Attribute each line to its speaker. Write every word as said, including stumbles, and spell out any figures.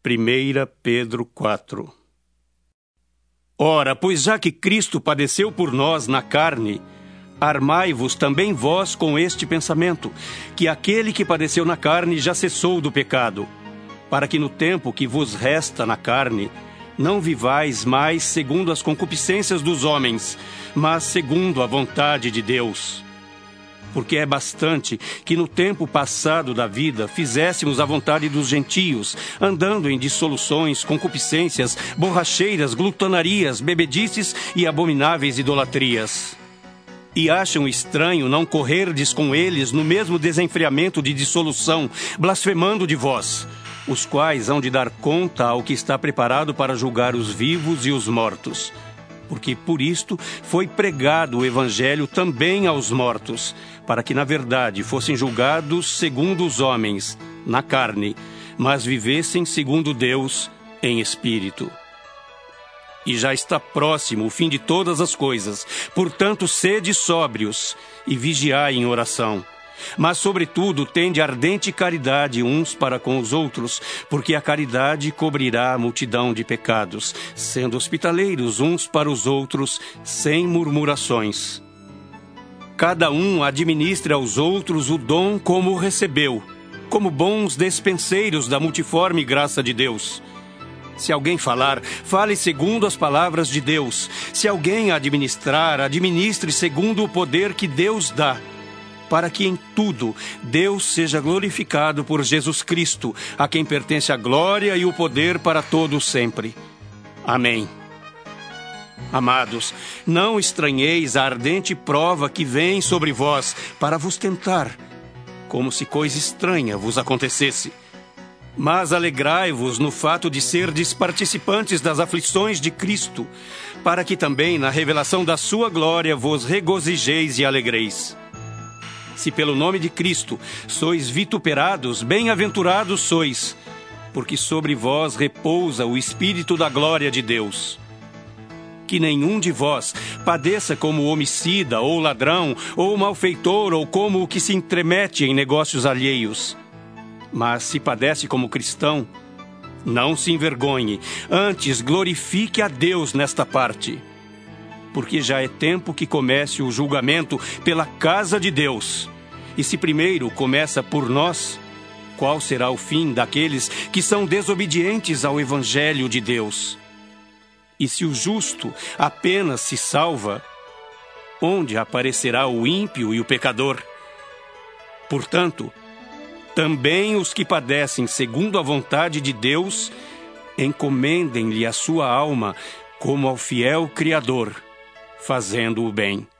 Speaker 1: primeira Pedro quatro. Ora, pois já que Cristo padeceu por nós na carne, armai-vos também vós com este pensamento, que aquele que padeceu na carne já cessou do pecado, para que no tempo que vos resta na carne, não vivais mais segundo as concupiscências dos homens, mas segundo a vontade de Deus. Porque é bastante que no tempo passado da vida fizéssemos a vontade dos gentios, andando em dissoluções, concupiscências, borracheiras, glutonarias, bebedices e abomináveis idolatrias. E acham estranho não correrdes com eles no mesmo desenfreamento de dissolução, blasfemando de vós, os quais hão de dar conta ao que está preparado para julgar os vivos e os mortos. Porque por isto foi pregado o evangelho também aos mortos, para que na verdade fossem julgados segundo os homens, na carne, mas vivessem segundo Deus, em espírito. E já está próximo o fim de todas as coisas, portanto sede sóbrios e vigiai em oração. Mas, sobretudo, tende ardente caridade uns para com os outros, porque a caridade cobrirá a multidão de pecados, sendo hospitaleiros uns para os outros, sem murmurações. Cada um administre aos outros o dom como o recebeu, como bons despenseiros da multiforme graça de Deus. Se alguém falar, fale segundo as palavras de Deus. Se alguém administrar, administre segundo o poder que Deus dá, para que em tudo Deus seja glorificado por Jesus Cristo, a quem pertence a glória e o poder para todos sempre. Amém. Amados, não estranheis a ardente prova que vem sobre vós para vos tentar, como se coisa estranha vos acontecesse. Mas alegrai-vos no fato de serdes participantes das aflições de Cristo, para que também na revelação da sua glória vos regozijeis e alegreis. Se pelo nome de Cristo sois vituperados, bem-aventurados sois, porque sobre vós repousa o Espírito da glória de Deus. Que nenhum de vós padeça como homicida, ou ladrão, ou malfeitor, ou como o que se entremete em negócios alheios. Mas se padece como cristão, não se envergonhe, antes glorifique a Deus nesta parte. Porque já é tempo que comece o julgamento pela casa de Deus. E se primeiro começa por nós, qual será o fim daqueles que são desobedientes ao Evangelho de Deus? E se o justo apenas se salva, onde aparecerá o ímpio e o pecador? Portanto, também os que padecem segundo a vontade de Deus, encomendem-lhe a sua alma como ao fiel Criador, fazendo o bem.